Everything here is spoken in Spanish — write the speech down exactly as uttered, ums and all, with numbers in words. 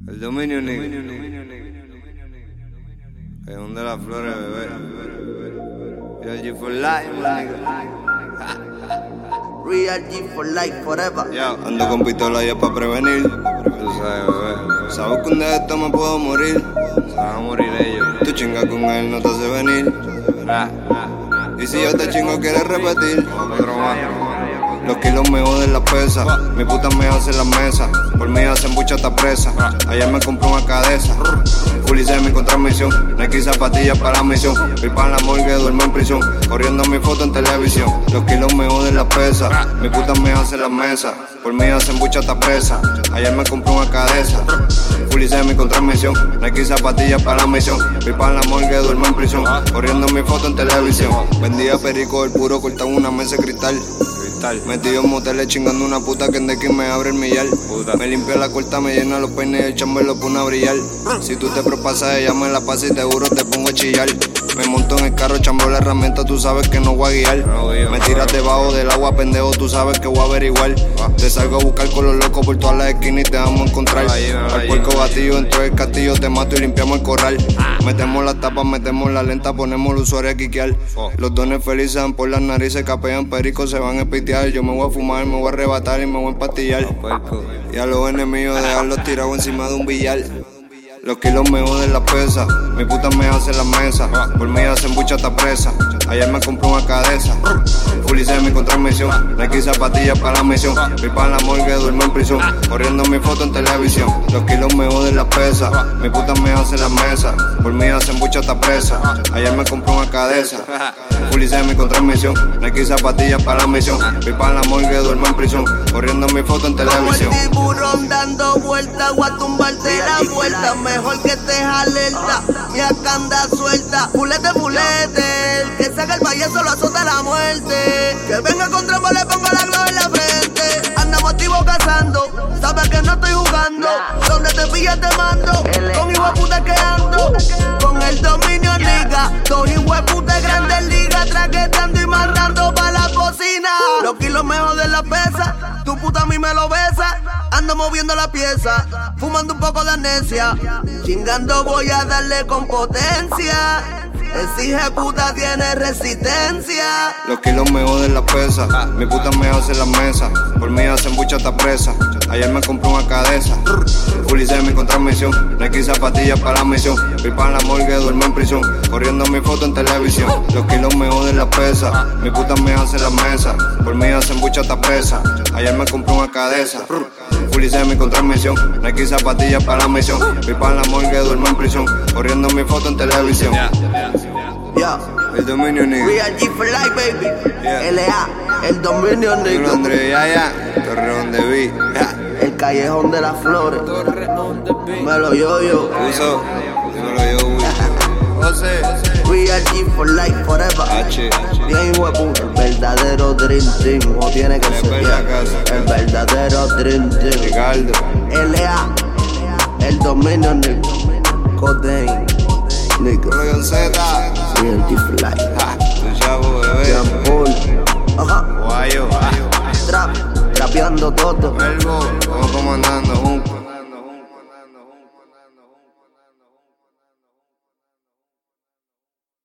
El dominio, nigga. Callejón de las Flores, bebé. Real G for life, nigga. Real G for life, forever. Yo, ando con pistola ya pa' prevenir. Tú sabes, bebé. Sabes que un día de esto me puedo morir. Se van a morir ellos. Tú chingas con él, no te hace venir. Ah, ah. Y si yo te chingo, quieres repetir. Otro más. Los kilos me joden la pesa. Mi puta me hace la mesa. Por mí hacen mucha esta presa. Ayer me compré una cadeza. Fulicé mi contramisión. Nike zapatillas para la misión. Fui para la morgue, duermo en prisión. Corriendo mi foto en televisión. Los kilos me joden la pesa. Mi puta me hace la mesa. Por mí hacen mucha esta presa. Ayer me compré una cadeza. Fulicé mi contramisión. Nike zapatillas para la misión. Fui para la morgue, duermo en prisión. Corriendo mi foto en televisión. Vendía perico del puro, cortaba una mesa de cristal. Metido en moteles chingando una puta que en de aquí me abre el millar. Puta. Me limpia la corta, me llena los peines y el chamber lo pone a brillar. Si tú te propasas, ella me la pasa y te juro te pongo a chillar. Me monto en el carro, chambo la herramienta, tú sabes que no voy a guiar. No, me tiras debajo del agua, pendejo, tú sabes que voy a averiguar. Te salgo a buscar con los locos por todas las esquinas y te vamos a encontrar. Al puerco batido dentro del castillo, te mato y limpiamos el corral. Metemos las tapas, metemos la lenta, ponemos el usuario a quiquear. Los dones felices por las narices, capean pericos, se van a pitear. Yo me voy a fumar, me voy a arrebatar y me voy a empastillar. Y a los enemigos dejarlos tirados encima de un billar. Los kilos me joden la pesa. Mi puta me hace la mesa. Por mí hacen mucha esta presa. Ayer me compré una cadeza. Fulicé mi contramisión. Nike zapatillas para la misión. Fui para la morgue, duermo en prisión. Corriendo mi foto en televisión. Los kilos me joden la pesa. Mi puta me hace la mesa. Por mí hacen mucha esta presa. Ayer me compré una cadeza. Fulicé mi contramisión. Nike zapatillas para la misión. Fui para la morgue, duermo en prisión. Corriendo mi foto en televisión. Como el tiburón dando vueltas, voy a tumbarte la puerta. Mejor que estés alerta, mi acá anda suelta. Fulete, fulete, el que saca el payaso lo azota la muerte. Que venga con trampo, le pongo la gloria en la frente. Andamos activos cazando, sabes que no estoy jugando. Donde te pillas te mando, con hijo de puta que ando. Con el dominio nigga, dos hijo de puta grandes ligas. Traquetando y mandando pa' la cocina. Los kilos me joden la pesa, tu puta a mí me lo besa. Ando moviendo la pieza, fumando un poco de amnesia. Chingando voy a darle con potencia. Ese hijo de puta tiene resistencia. Los kilos me joden la pesa. Mi puta me hace la mesa. Por mí hacen mucha esta presa. Ayer me compré una cadeza. Fulicé mi contramisión. Nike zapatillas para la misión. Fui para la morgue, duermo en prisión. Corriendo mi foto en televisión. Los kilos me joden la pesa. Mi puta me hace la mesa. Por mí hacen mucha esta presa. Ayer me compré una cadeza. Fulicé mi contramisión. Nike zapatillas para la misión. Fui para la morgue, duermo en prisión. Corriendo mi foto en televisión. Yeah. El dominio, nigga. Real G for life, baby. Yeah. L A, el dominio, nigga. André, ya, ya. Torreón de vi. El callejón de las flores. Me lo yo yo. Uso. Dímelo yo, güey. José. Real G for life, forever. H. Bien, huevo. El verdadero Dream Team. O tiene que ser. Yeah. El verdadero Dream Team. Ricardo. L A, el dominio, nigga. Codeine, nigga. Royal Z. Real G for life. Tu chavo.